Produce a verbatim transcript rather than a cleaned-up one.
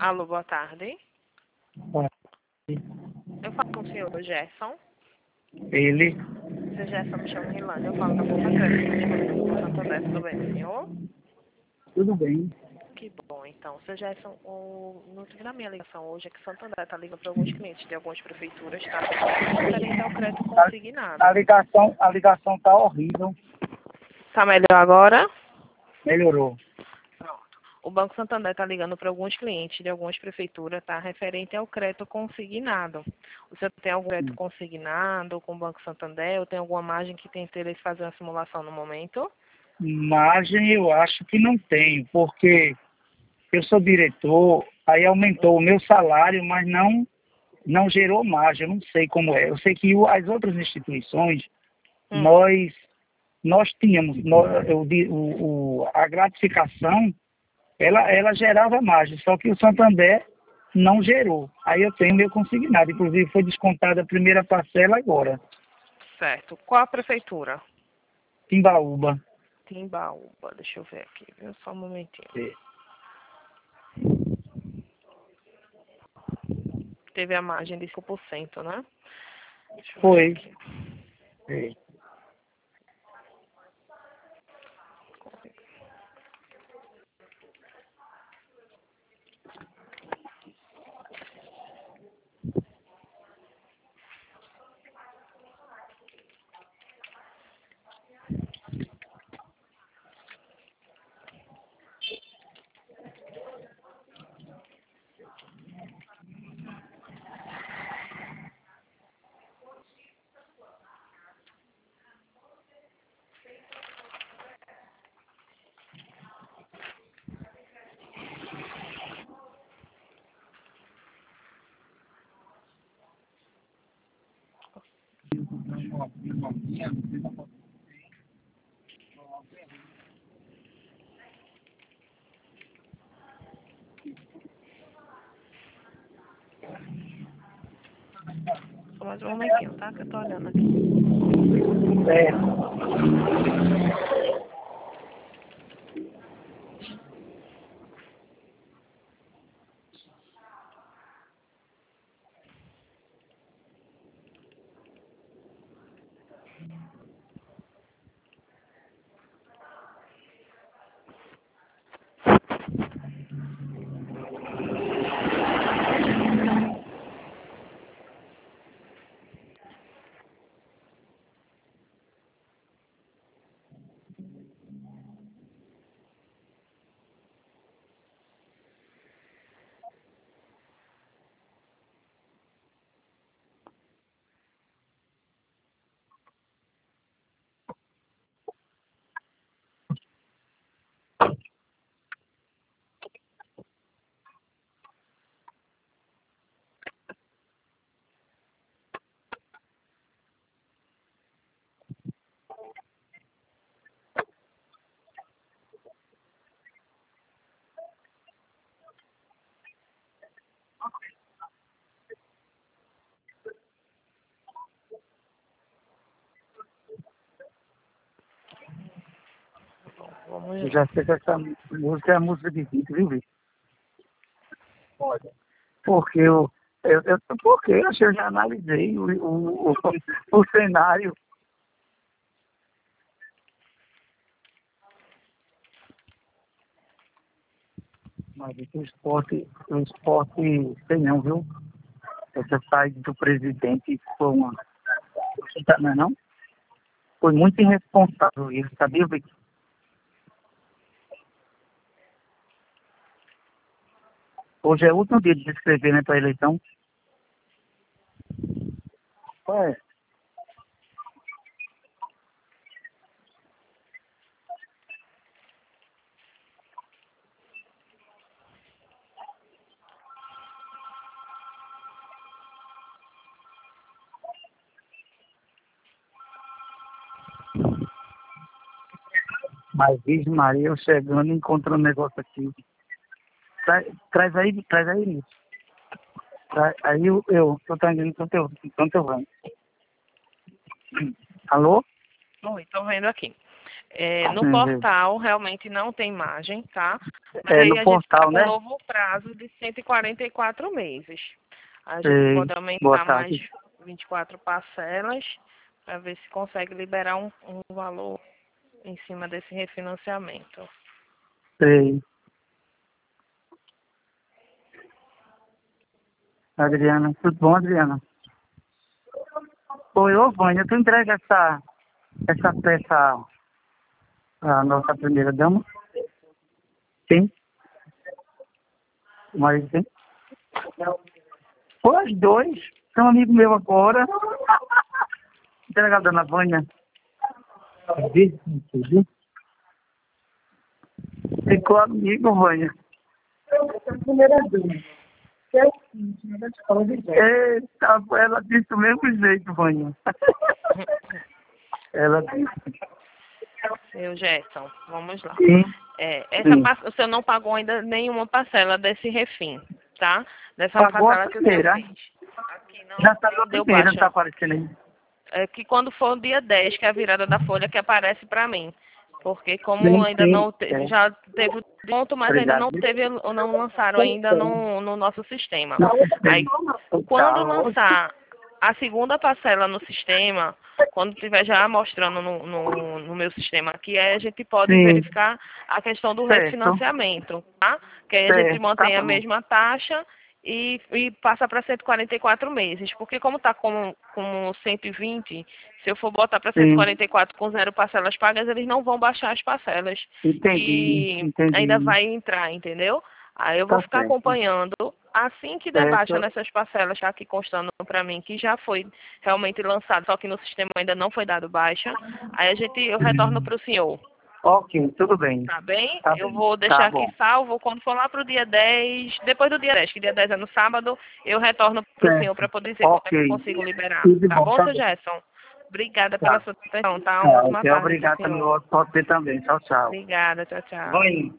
Alô, boa tarde. Boa tarde. Eu falo com o senhor Gerson. Ele. Seu Gerson, me chama Rilane. Eu falo da Bolsa Crédito do Santander. Tudo bem, senhor? Tudo bem. Que bom, então. Seu Gerson, o motivo da minha ligação hoje é que o Santander está ligando para alguns clientes de algumas prefeituras, tá? Referente ao crédito consignado. A, a ligação, a ligação tá horrível. Tá melhor agora? Melhorou. Pronto. O Banco Santander está ligando para alguns clientes de algumas prefeituras, tá? Referente ao crédito consignado. O senhor tem algum crédito consignado com o Banco Santander ou tem alguma margem que tem interesse em fazer uma simulação no momento? Margem eu acho que não tenho, porque eu sou diretor, aí aumentou o meu salário, mas não, não gerou margem, eu não sei como é. Eu sei que o- as outras instituições, Hum. nós, nós tínhamos, nós, eu di- o, o, a gratificação, ela, ela gerava margem, só que o Santander não gerou. Aí eu tenho meu consignado, inclusive foi descontada a primeira parcela agora, Certo. Qual a prefeitura? Timbaúba. Timbaúba. Deixa eu ver aqui, viu? Só um momentinho. É. Teve a margem de cinco por cento, né? Deixa eu ver Foi. aqui. É. Só mais um momentinho, tá? Que eu tô olhando aqui. É. Vamos Eu lá. já sei que essa música é a música de Vitor, viu, Vitor? Olha. Porque eu, eu, eu, porque eu, acho que eu já analisei o, o, o, o cenário. Mas o esporte, o esporte sei não, viu? Essa saída do presidente foi uma. Não é não? Foi muito irresponsável isso, sabia, Vitor? Hoje é o último dia de se inscrever, né, para a eleição. É. Mas Virgem Maria, eu chegando e encontrando um negócio aqui. Traz, traz aí, traz aí, Nilson. Traz, aí eu, eu tô trazendo enquanto eu, enquanto eu venho. Alô? Oi, tô vendo aqui. É, no Sim, portal realmente não tem margem, tá? Mas É, aí no a gente portal, está com né? um novo prazo de cento e quarenta e quatro meses. A gente Ei, pode boa aumentar mais tarde. vinte e quatro parcelas para ver se consegue liberar um, um valor em cima desse refinanciamento. Ei. Adriana, tudo bom, Adriana? Oi, ô Vânia, tu entrega essa, essa peça à nossa primeira dama? Sim? O marido tem? Pô, os dois. São amigo meu agora. Entrega a dona Vânia. Ficou amigo, Vânia. Eita, ela disse do mesmo jeito, Vânia. Ela disse. Seu Gerson, vamos lá. Sim. É, essa Sim. par- o senhor não pagou ainda nenhuma parcela desse refim, tá? Dessa Pagou a parcela que o senhor primeira. fez. Aqui não, Já saiu não a deu primeira, tá baixa. aparecendo aí. É que quando for o dia dez, que é a virada da folha, que aparece para mim. Porque como Sim, ainda sim. não teve, É. já teve o ponto, mas ainda Obrigado. não teve, ou não lançaram ainda no, no nosso sistema. Não, Aí, quando tá, lançar a segunda parcela no sistema, quando estiver já mostrando no, no, no meu sistema aqui, aí a gente pode sim, verificar a questão do certo, refinanciamento, tá? Que aí a gente certo, tá mantém a bom. mesma taxa e, e passa para cento e quarenta e quatro meses. Porque como está como, como cento e vinte, se eu for botar para cento e Sim, quarenta e quatro com zero parcelas pagas, eles não vão baixar as parcelas. entendi, E ainda entendi. vai entrar, entendeu? Aí eu vou Tá ficar certo, acompanhando. Assim que der baixa certo. nessas parcelas, tá aqui constando para mim que já foi realmente lançado, só que no sistema ainda não foi dado baixa. Aí a gente, eu retorno Hum. para o senhor. Ok, tudo bem. Tá bem? Tá Eu bem. vou Tá deixar aqui bom. salvo. Quando for lá pro dia dez, depois do dia dez, que dia dez é no sábado, eu retorno pro senhor Certo. para poder dizer quando é que eu Ok. consigo liberar. Tudo de Tá bom, bom, tá seu bem. Gerson? Obrigada pela Tá. sua atenção, tá? Uma Tá, ótima ok, tarde pro obrigado também. senhor. Você também. Tchau, tchau. Obrigada, tchau, tchau. Vai.